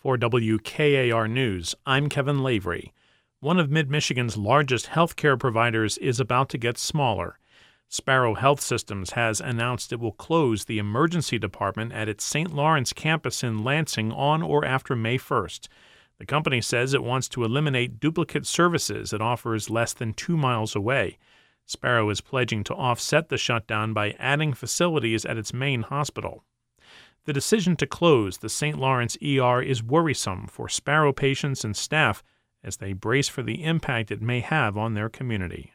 For WKAR News, I'm Kevin Lavery. One of Mid-Michigan's largest healthcare providers is about to get smaller. Sparrow Health Systems has announced it will close the emergency department at its St. Lawrence campus in Lansing on or after May 1st. The company says it wants to eliminate duplicate services it offers less than 2 miles away. Sparrow is pledging to offset the shutdown by adding facilities at its main hospital. The decision to close the St. Lawrence ER is worrisome for Sparrow patients and staff as they brace for the impact it may have on their community.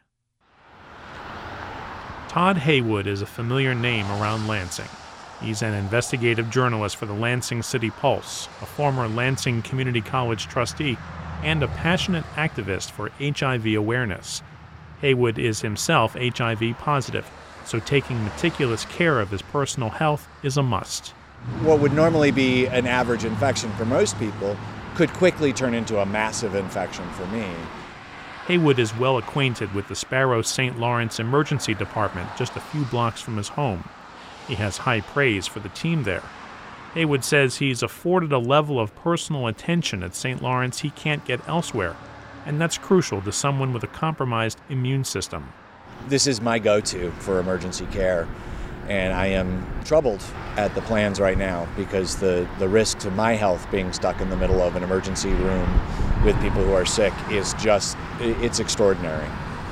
Todd Haywood is a familiar name around Lansing. He's an investigative journalist for the Lansing City Pulse, a former Lansing Community College trustee, and a passionate activist for HIV awareness. Haywood is himself HIV positive, so taking meticulous care of his personal health is a must. What would normally be an average infection for most people could quickly turn into a massive infection for me. Haywood is well acquainted with the Sparrow St. Lawrence Emergency Department just a few blocks from his home. He has high praise for the team there. Haywood says he's afforded a level of personal attention at St. Lawrence he can't get elsewhere, and that's crucial to someone with a compromised immune system. This is my go-to for emergency care. And I am troubled at the plans right now because the risk to my health being stuck in the middle of an emergency room with people who are sick is it's extraordinary.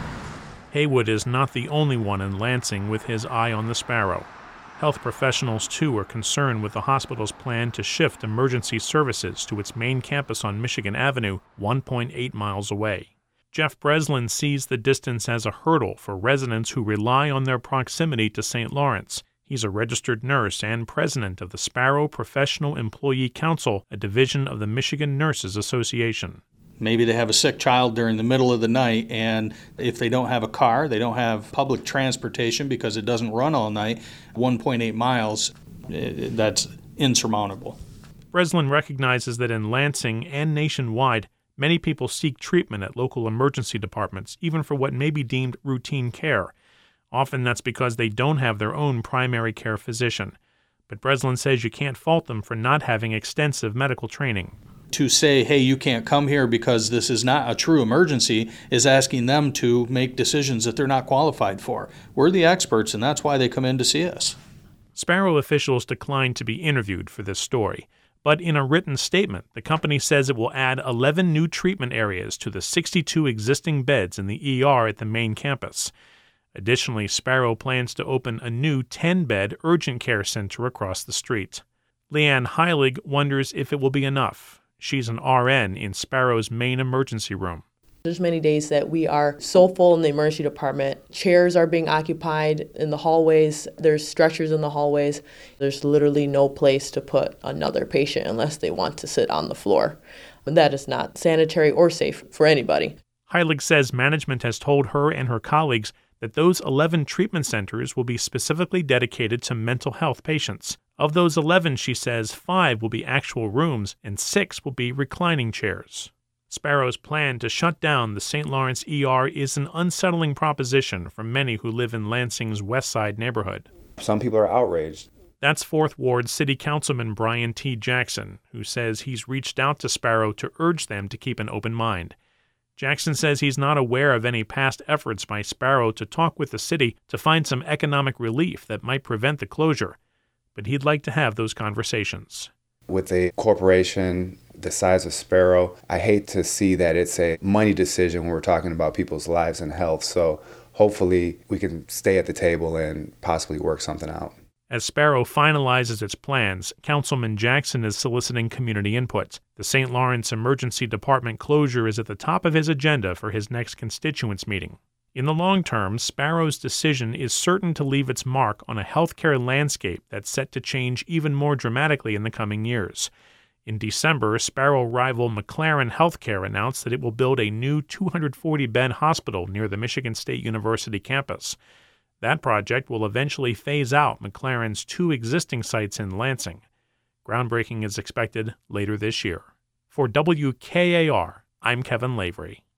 Haywood is not the only one in Lansing with his eye on the Sparrow. Health professionals, too, are concerned with the hospital's plan to shift emergency services to its main campus on Michigan Avenue, 1.8 miles away. Jeff Breslin sees the distance as a hurdle for residents who rely on their proximity to St. Lawrence. He's a registered nurse and president of the Sparrow Professional Employee Council, a division of the Michigan Nurses Association. Maybe they have a sick child during the middle of the night, and if they don't have a car, they don't have public transportation because it doesn't run all night, 1.8 miles, that's insurmountable. Breslin recognizes that in Lansing and nationwide, many people seek treatment at local emergency departments, even for what may be deemed routine care. Often that's because they don't have their own primary care physician. But Breslin says you can't fault them for not having extensive medical training. To say, hey, you can't come here because this is not a true emergency, is asking them to make decisions that they're not qualified for. We're the experts, and that's why they come in to see us. Sparrow officials declined to be interviewed for this story. But in a written statement, the company says it will add 11 new treatment areas to the 62 existing beds in the ER at the main campus. Additionally, Sparrow plans to open a new 10-bed urgent care center across the street. Leanne Heilig wonders if it will be enough. She's an RN in Sparrow's main emergency room. There's many days that we are so full in the emergency department. Chairs are being occupied in the hallways. There's stretchers in the hallways. There's literally no place to put another patient unless they want to sit on the floor. And that is not sanitary or safe for anybody. Heilig says management has told her and her colleagues that those 11 treatment centers will be specifically dedicated to mental health patients. Of those 11, she says 5 will be actual rooms and 6 will be reclining chairs. Sparrow's plan to shut down the St. Lawrence ER is an unsettling proposition for many who live in Lansing's West Side neighborhood. Some people are outraged. That's 4th Ward City Councilman Brian T. Jackson, who says he's reached out to Sparrow to urge them to keep an open mind. Jackson says he's not aware of any past efforts by Sparrow to talk with the city to find some economic relief that might prevent the closure, but he'd like to have those conversations. With a corporation the size of Sparrow, I hate to see that it's a money decision when we're talking about people's lives and health. So hopefully we can stay at the table and possibly work something out. As Sparrow finalizes its plans, Councilman Jackson is soliciting community input. The St. Lawrence Emergency Department closure is at the top of his agenda for his next constituents meeting. In the long term, Sparrow's decision is certain to leave its mark on a healthcare landscape that's set to change even more dramatically in the coming years. In December, Sparrow rival McLaren Healthcare announced that it will build a new 240-bed hospital near the Michigan State University campus. That project will eventually phase out McLaren's 2 existing sites in Lansing. Groundbreaking is expected later this year. For WKAR, I'm Kevin Lavery.